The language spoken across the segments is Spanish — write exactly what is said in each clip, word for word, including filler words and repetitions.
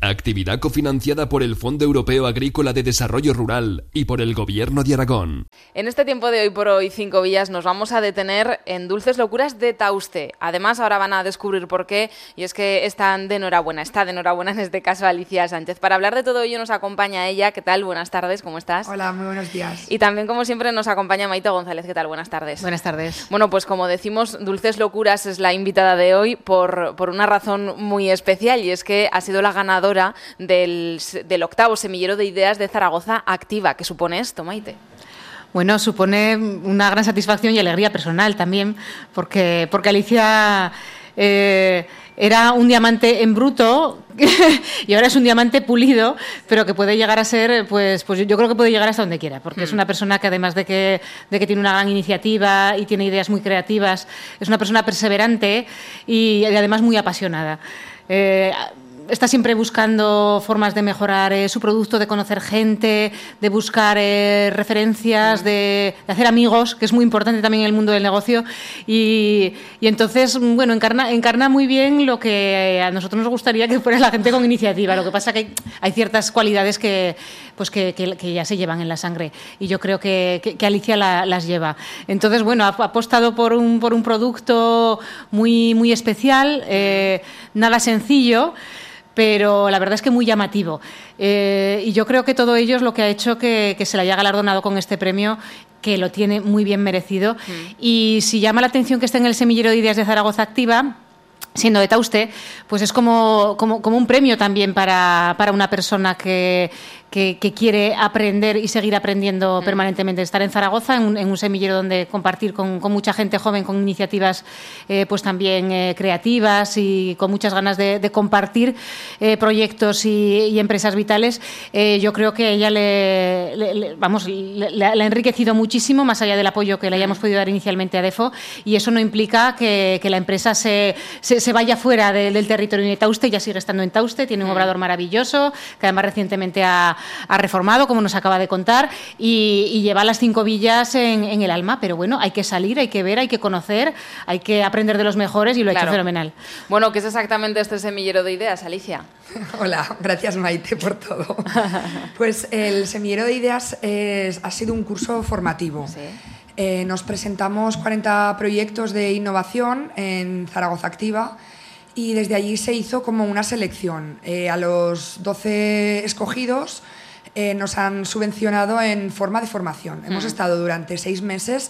Actividad cofinanciada por el Fondo Europeo Agrícola de Desarrollo Rural y por el Gobierno de Aragón. En este tiempo de Hoy por Hoy Cinco Villas nos vamos a detener en Dulces Locuras de Tauste. Además, ahora van a descubrir por qué, y es que están de enhorabuena, está de enhorabuena en este caso Alicia Sánchez. Para hablar de todo ello nos acompaña ella. ¿Qué tal? Buenas tardes, ¿cómo estás? Hola, muy buenos días. Y también, como siempre, nos acompaña Maite González. ¿Qué tal? Buenas tardes. Buenas tardes. Bueno, pues como decimos, Dulces Locuras es la invitada de hoy por, por una razón muy especial, y es que ha sido la ganadora del Del, del octavo semillero de ideas de Zaragoza Activa. ¿Qué supone esto, Maite? Bueno, supone una gran satisfacción y alegría personal también, porque, porque Alicia eh, era un diamante en bruto y ahora es un diamante pulido, pero que puede llegar a ser, pues, pues yo creo que puede llegar hasta donde quiera, porque mm. es una persona que además de que, de que tiene una gran iniciativa y tiene ideas muy creativas, es una persona perseverante y, y además muy apasionada. Eh, Está siempre buscando formas de mejorar eh, su producto, de conocer gente, de buscar eh, referencias, de, de hacer amigos, que es muy importante también en el mundo del negocio. Y, y entonces, bueno, encarna, encarna muy bien lo que a nosotros nos gustaría que fuera la gente con iniciativa. Lo que pasa que hay, hay ciertas cualidades que, pues que, que, que ya se llevan en la sangre. Y yo creo que, que, que Alicia la, las lleva. Entonces, bueno, ha, ha apostado por un, por un producto muy, muy especial, eh, nada sencillo, pero la verdad es que muy llamativo. Eh, y yo creo que todo ello es lo que ha hecho que, que se le haya galardonado con este premio, que lo tiene muy bien merecido. Mm. Y si llama la atención que esté en el semillero de ideas de Zaragoza Activa, siendo de Tauste, pues es como, como, como un premio también para, para una persona que, que, que quiere aprender y seguir aprendiendo mm. permanentemente. Estar en Zaragoza, en un, en un semillero donde compartir con, con mucha gente joven, con iniciativas eh, pues también eh, creativas y con muchas ganas de, de compartir eh, proyectos y, y empresas vitales. Eh, yo creo que ella le, le, le vamos, le, le ha enriquecido muchísimo, más allá del apoyo que le hayamos podido dar inicialmente a Defo, y eso no implica que, que la empresa se, se, se vaya fuera de, del territorio de Tauste. Ya sigue estando en Tauste, tiene un obrador maravilloso, que además recientemente ha ha reformado, como nos acaba de contar, y, y lleva las cinco villas en, en el alma. Pero bueno, hay que salir, hay que ver, hay que conocer, hay que aprender de los mejores, y lo ha claro. hecho fenomenal. Bueno, ¿qué es exactamente este semillero de ideas, Alicia? Hola, gracias Maite por todo. Pues el semillero de ideas es, ha sido un curso formativo. ¿Sí? Eh, nos presentamos cuarenta proyectos de innovación en Zaragoza Activa, y desde allí se hizo como una selección. Eh, a los doce escogidos eh, nos han subvencionado en forma de formación. Mm. Hemos estado durante seis meses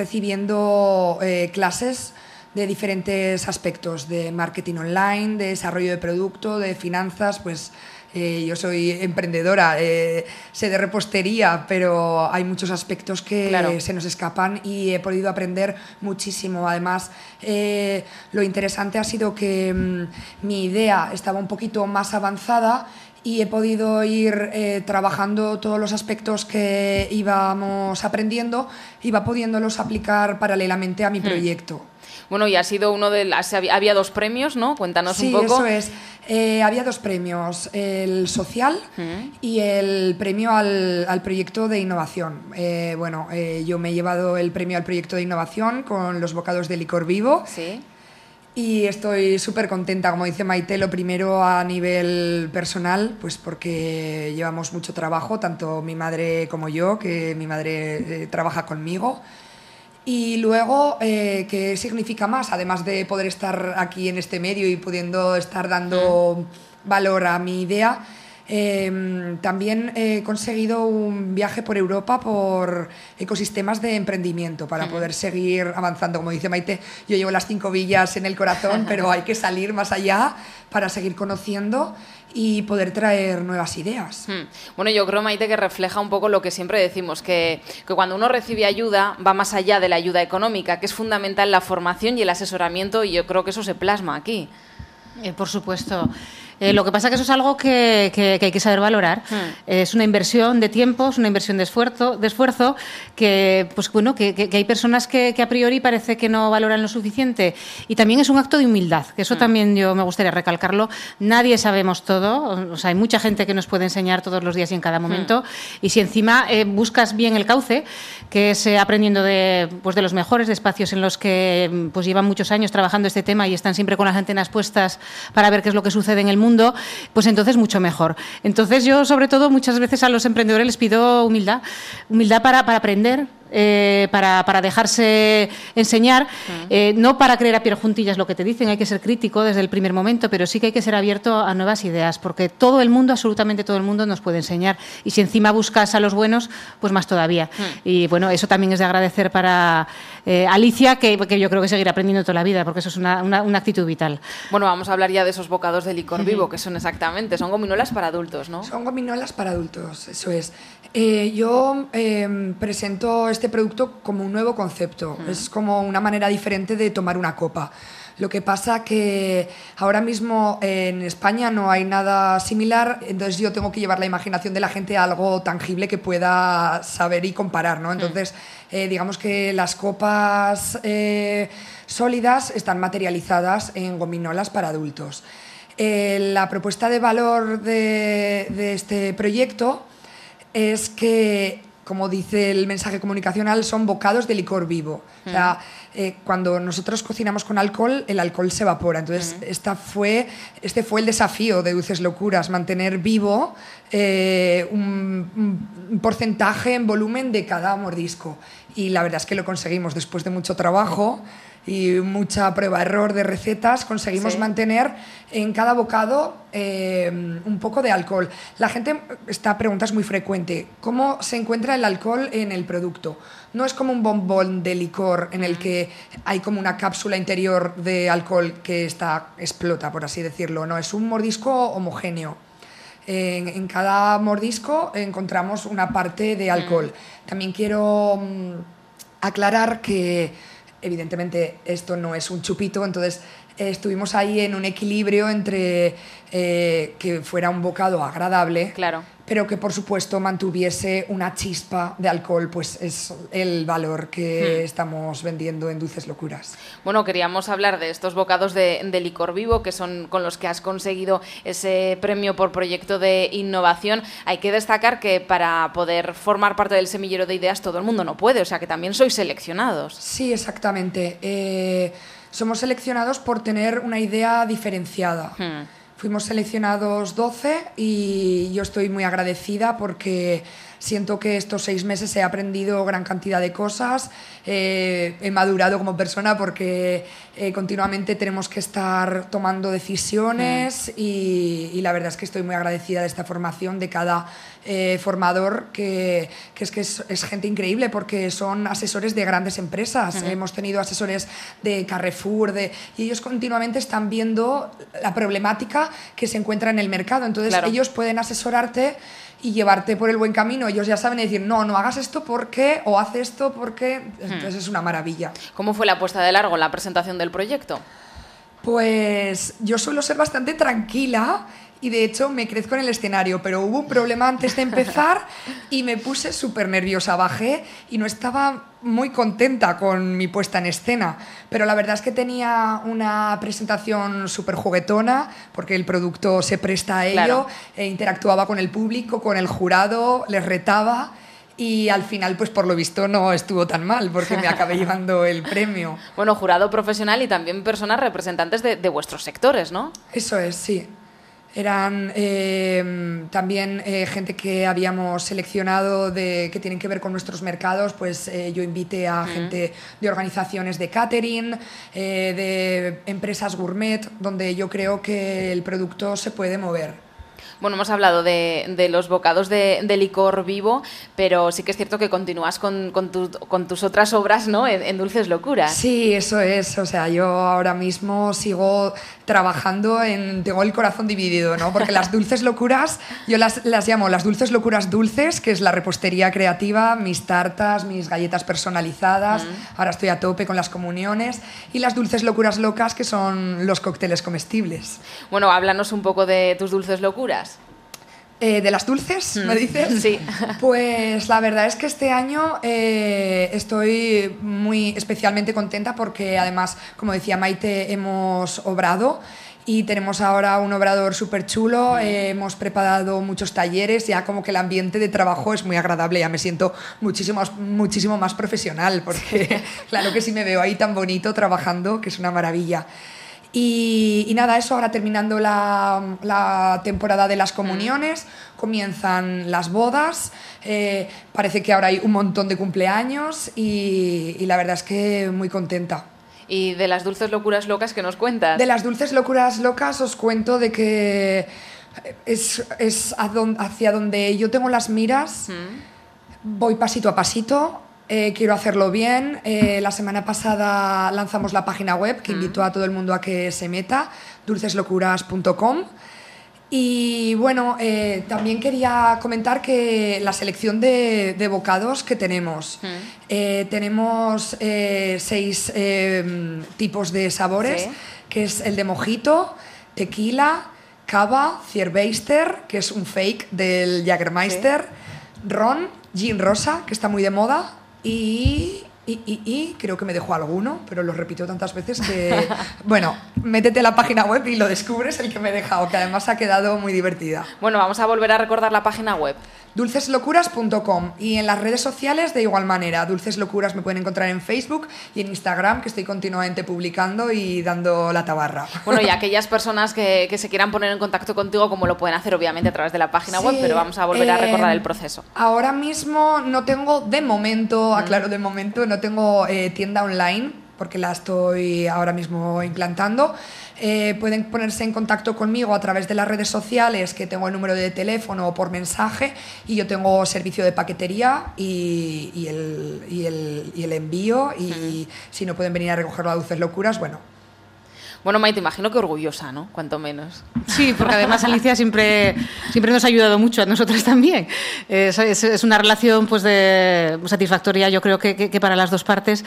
recibiendo eh, clases de diferentes aspectos, de marketing online, de desarrollo de producto, de finanzas. Pues eh, yo soy emprendedora, eh, sé de repostería, pero hay muchos aspectos que claro. se nos escapan, y he podido aprender muchísimo. Además, eh, lo interesante ha sido que mmm, mi idea estaba un poquito más avanzada, y he podido ir eh, trabajando todos los aspectos que íbamos aprendiendo, iba pudiéndolos aplicar paralelamente a mi proyecto. Bueno, y ha sido uno de las... Había dos premios, ¿no? Cuéntanos sí, un poco. Sí, eso es. Eh, había dos premios, el social uh-huh. y el premio al, al proyecto de innovación. Eh, bueno, eh, yo me he llevado el premio al proyecto de innovación con los bocados de licor vivo. Sí. Y estoy súper contenta, como dice Maite, lo primero a nivel personal, pues porque llevamos mucho trabajo, tanto mi madre como yo, que mi madre eh, trabaja conmigo. Y luego, eh, ¿qué significa más? Además de poder estar aquí en este medio y pudiendo estar dando valor a mi idea, eh, también he conseguido un viaje por Europa por ecosistemas de emprendimiento para uh-huh. poder seguir avanzando. Como dice Maite, yo llevo las cinco villas en el corazón, pero hay que salir más allá para seguir conociendo y poder traer nuevas ideas. Hmm. Bueno, yo creo, Maite, que refleja un poco lo que siempre decimos, que, que cuando uno recibe ayuda va más allá de la ayuda económica, que es fundamental la formación y el asesoramiento, y yo creo que eso se plasma aquí. Eh, por supuesto. Eh, lo que pasa es que eso es algo que, que, que hay que saber valorar. Hmm. Eh, es una inversión de tiempo, es una inversión de esfuerzo, de esfuerzo que, pues, bueno, que, que, que hay personas que, que a priori parece que no valoran lo suficiente. Y también es un acto de humildad, que eso hmm. también yo me gustaría recalcarlo. Nadie sabemos todo, o sea, hay mucha gente que nos puede enseñar todos los días y en cada momento. Hmm. Y si encima eh, buscas bien el cauce, que es eh, aprendiendo de, pues, de los mejores, de espacios en los que pues, llevan muchos años trabajando este tema y están siempre con las antenas puestas para ver qué es lo que sucede en el mundo, mundo, pues entonces mucho mejor. Entonces yo, sobre todo, muchas veces a los emprendedores les pido humildad, humildad para, para aprender, Eh, para, para dejarse enseñar, eh, no para creer a pie juntillas lo que te dicen, hay que ser crítico desde el primer momento, pero sí que hay que ser abierto a nuevas ideas, porque todo el mundo, absolutamente todo el mundo nos puede enseñar, y si encima buscas a los buenos, pues más todavía. Mm. Y bueno, eso también es de agradecer para eh, Alicia, que, que yo creo que seguirá aprendiendo toda la vida, porque eso es una, una, una actitud vital. Bueno, vamos a hablar ya de esos bocados de licor vivo, que son exactamente, son gominolas para adultos, ¿no? Son gominolas para adultos, eso es. Eh, yo eh, presento este producto como un nuevo concepto, uh-huh. es como una manera diferente de tomar una copa. Lo que pasa que ahora mismo en España no hay nada similar, entonces yo tengo que llevar la imaginación de la gente a algo tangible que pueda saber y comparar, ¿no? Entonces, eh, digamos que las copas eh, sólidas están materializadas en gominolas para adultos. Eh, la propuesta de valor de, de este proyecto es que, como dice el mensaje comunicacional, son bocados de licor vivo. Mm. O sea, eh, cuando nosotros cocinamos con alcohol, el alcohol se evapora. Entonces, mm. esta fue, este fue el desafío de Dulces Locuras, mantener vivo eh, un, un porcentaje en volumen de cada mordisco. Y la verdad es que lo conseguimos después de mucho trabajo y mucha prueba-error de recetas, conseguimos sí. mantener en cada bocado eh, un poco de alcohol. La gente, esta pregunta es muy frecuente, ¿cómo se encuentra el alcohol en el producto? No es como un bombón de licor en el que hay como una cápsula interior de alcohol que está, explota, por así decirlo, no, es un mordisco homogéneo. En, en cada mordisco encontramos una parte de alcohol. También quiero um, aclarar que evidentemente esto no es un chupito, entonces eh, estuvimos ahí en un equilibrio entre eh, que fuera un bocado agradable, claro. pero que por supuesto mantuviese una chispa de alcohol, pues es el valor que hmm. estamos vendiendo en Dulces Locuras. Bueno, queríamos hablar de estos bocados de, de licor vivo, que son con los que has conseguido ese premio por proyecto de innovación. Hay que destacar que para poder formar parte del semillero de ideas todo el mundo no puede, o sea que también sois seleccionados. Sí, exactamente. Eh, somos seleccionados por tener una idea diferenciada. Hmm. Fuimos seleccionados doce y yo estoy muy agradecida porque siento que estos seis meses he aprendido gran cantidad de cosas, eh, he madurado como persona porque eh, continuamente tenemos que estar tomando decisiones mm. y, y la verdad es que estoy muy agradecida de esta formación, de cada eh, formador, que, que es que es, es gente increíble porque son asesores de grandes empresas. Mm. Hemos tenido asesores de Carrefour de, y ellos continuamente están viendo la problemática que se encuentra en el mercado, entonces claro. ellos pueden asesorarte y llevarte por el buen camino. Ellos ya saben decir, no, no hagas esto porque, o haz esto porque... Entonces hmm. es una maravilla. ¿Cómo fue la puesta de largo, la presentación del proyecto? Pues yo suelo ser bastante tranquila y de hecho me crezco en el escenario, pero hubo un problema antes de empezar y me puse súper nerviosa, bajé y no estaba muy contenta con mi puesta en escena, pero la verdad es que tenía una presentación súper juguetona porque el producto se presta a ello, claro. e interactuaba con el público, con el jurado, les retaba y al final, pues por lo visto no estuvo tan mal porque me acabé llevando el premio. Bueno, jurado profesional y también personas representantes de, de vuestros sectores, ¿no? Eso es, sí. Eran eh, también eh, gente que habíamos seleccionado de, que tienen que ver con nuestros mercados, pues eh, yo invité a uh-huh. gente de organizaciones de catering, eh, de empresas gourmet, donde yo creo que el producto se puede mover. Bueno, hemos hablado de, de los bocados de, de licor vivo, pero sí que es cierto que continúas con, con, tu, con tus otras obras, ¿no? En, en Dulces Locuras. Sí, eso es. O sea, yo ahora mismo sigo trabajando en... Tengo el corazón dividido, ¿no? Porque las Dulces Locuras, yo las, las llamo las Dulces Locuras dulces, que es la repostería creativa, mis tartas, mis galletas personalizadas. Mm. Ahora estoy a tope con las comuniones. Y las Dulces Locuras locas, que son los cócteles comestibles. Bueno, háblanos un poco de tus Dulces Locuras. Eh, ¿De las dulces, me dices? Sí. Pues la verdad es que este año eh, estoy muy especialmente contenta porque además, como decía Maite, hemos obrado y tenemos ahora un obrador súper chulo, eh, hemos preparado muchos talleres, ya como que el ambiente de trabajo es muy agradable, ya me siento muchísimo, muchísimo más profesional porque claro que sí me veo ahí tan bonito trabajando, que es una maravilla. Y, y nada, eso ahora terminando la, la temporada de las comuniones, mm. comienzan las bodas, eh, parece que ahora hay un montón de cumpleaños y, y la verdad es que muy contenta. ¿Y de las dulces locuras locas que nos cuentas? De las dulces locuras locas os cuento de que es, es hacia donde yo tengo las miras, mm. voy pasito a pasito. Eh, quiero hacerlo bien. Eh, la semana pasada lanzamos la página web que mm. invito a todo el mundo a que se meta, dulces locuras punto com. Y bueno, eh, también quería comentar que la selección de, de bocados que tenemos. Mm. Eh, tenemos eh, seis eh, tipos de sabores, sí. que es el de mojito, tequila, cava, Cierbeister, que es un fake del Jägermeister, sí. ron, gin rosa, que está muy de moda, Y, y, y, y creo que me dejo alguno, pero lo repito tantas veces que... Bueno, métete a la página web y lo descubres el que me he dejado, que además ha quedado muy divertida. Bueno, vamos a volver a recordar la página web. dulces locuras punto com. Y en las redes sociales de igual manera. Dulces Locuras me pueden encontrar en Facebook y en Instagram, que estoy continuamente publicando y dando la tabarra. Bueno, y aquellas personas que, que se quieran poner en contacto contigo, como lo pueden hacer obviamente a través de la página sí, web, pero vamos a volver eh, a recordar el proceso. Ahora mismo no tengo, de momento, mm. aclaro de momento, no tengo eh, tienda online, porque la estoy ahora mismo implantando. Eh, pueden ponerse en contacto conmigo a través de las redes sociales, que tengo el número de teléfono o por mensaje, y yo tengo servicio de paquetería y, y, el, y, el, y el envío, y uh-huh. si no pueden venir a recogerlo a Dulces Locuras, bueno. Bueno, Maite, imagino que orgullosa, ¿no? Cuanto menos. Sí, porque además Alicia siempre, siempre nos ha ayudado mucho, a nosotras también. Es, es, es una relación pues de satisfactoria, yo creo que, que, que para las dos partes,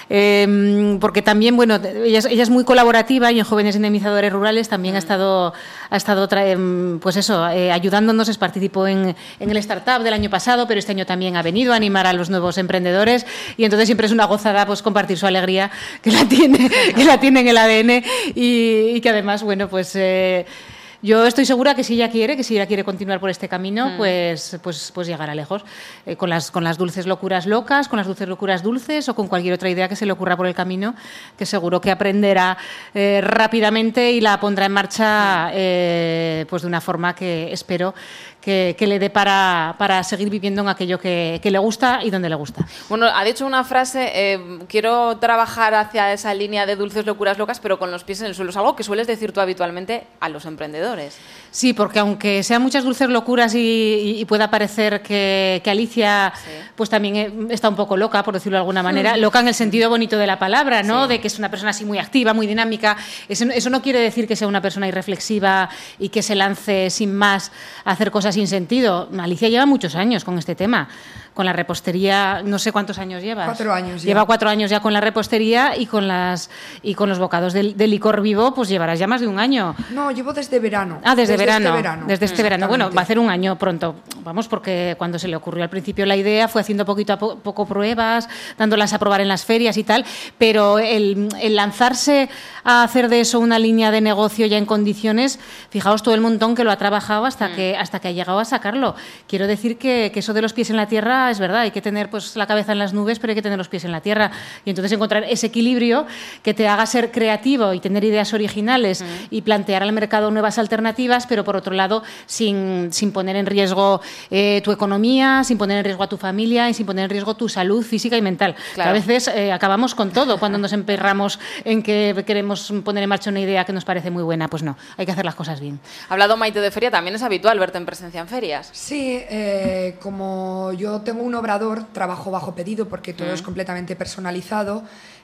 eh, porque también, bueno, ella es, ella es muy colaborativa y en Jóvenes Indemnizadores Rurales también mm. ha estado, ha estado tra- pues eso, eh, ayudándonos, participó en, en el Startup del año pasado, pero este año también ha venido a animar a los nuevos emprendedores y entonces siempre es una gozada pues compartir su alegría, que la tiene, que la tiene en el A D N. Y, y que además, bueno, pues eh, yo estoy segura que si ella quiere, que si ella quiere continuar por este camino, mm. pues, pues, pues llegará lejos. Eh, con, las, con las dulces locuras locas, con las dulces locuras dulces o con cualquier otra idea que se le ocurra por el camino, que seguro que aprenderá eh, rápidamente y la pondrá en marcha eh, pues de una forma que espero que, que le dé para, para seguir viviendo en aquello que, que le gusta y donde le gusta. Bueno, ha dicho una frase, eh, quiero trabajar hacia esa línea de dulces locuras locas, pero con los pies en el suelo. Es algo que sueles decir tú habitualmente a los emprendedores. Sí, porque aunque sean muchas dulces locuras y, y, y pueda parecer que, que Alicia sí. pues también está un poco loca, por decirlo de alguna manera, mm. loca en el sentido bonito de la palabra, ¿no? Sí. De que es una persona así muy activa, muy dinámica. Eso, eso no quiere decir que sea una persona irreflexiva y que se lance sin más a hacer cosas sin sentido. Alicia lleva muchos años con este tema. Con la repostería, no sé cuántos años llevas. Cuatro años ya. Lleva cuatro años ya con la repostería y con las y con los bocados de, de licor vivo, pues llevarás ya más de un año. No, llevo desde verano. Ah, desde, desde verano. Este verano. Desde este verano. Bueno, va a hacer un año pronto. Vamos, porque cuando se le ocurrió al principio la idea fue haciendo poquito a po- poco pruebas, dándolas a probar en las ferias y tal, pero el, el lanzarse a hacer de eso una línea de negocio ya en condiciones, fijaos todo el montón que lo ha trabajado hasta, mm. que, hasta que ha llegado a sacarlo. Quiero decir que, que eso de los pies en la tierra es verdad, hay que tener pues la cabeza en las nubes, pero hay que tener los pies en la tierra. Y entonces encontrar ese equilibrio que te haga ser creativo y tener ideas originales mm. y plantear al mercado nuevas alternativas, pero por otro lado, sin, sin poner en riesgo eh, tu economía, sin poner en riesgo a tu familia y sin poner en riesgo tu salud física y mental. Claro. Que a veces eh, acabamos con todo cuando nos emperramos en que queremos poner en marcha una idea que nos parece muy buena. Pues no, hay que hacer las cosas bien. Ha hablado Maite de feria, también es habitual verte en presencia en ferias. Sí, eh, como yo tengo un obrador, trabajo bajo pedido porque todo mm. es completamente personalizado.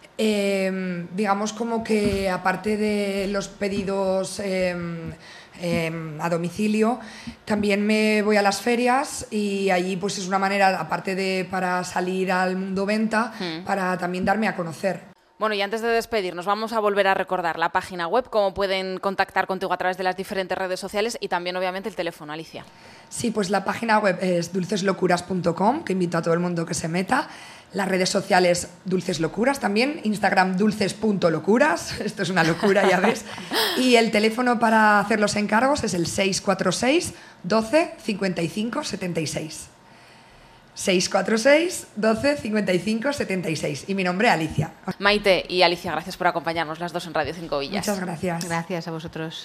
Eh, digamos como que aparte de los pedidos eh, eh, a domicilio, también me voy a las ferias y allí pues es una manera, aparte de para salir al mundo venta, mm. para también darme a conocer. Bueno, y antes de despedirnos, vamos a volver a recordar la página web, cómo pueden contactar contigo a través de las diferentes redes sociales y también, obviamente, el teléfono, Alicia. Sí, pues la página web es dulces locuras punto com, que invito a todo el mundo que se meta. Las redes sociales Dulces Locuras también, Instagram dulces punto locuras, esto es una locura, ya ves. Y el teléfono para hacer los encargos es el seis cuatro seis, doce, cincuenta y cinco, setenta y seis. seis cuatro seis, doce, cincuenta y cinco, setenta y seis. Y mi nombre es Alicia. Maite y Alicia, gracias por acompañarnos las dos en Radio Cinco Villas. Muchas gracias. Gracias a vosotros.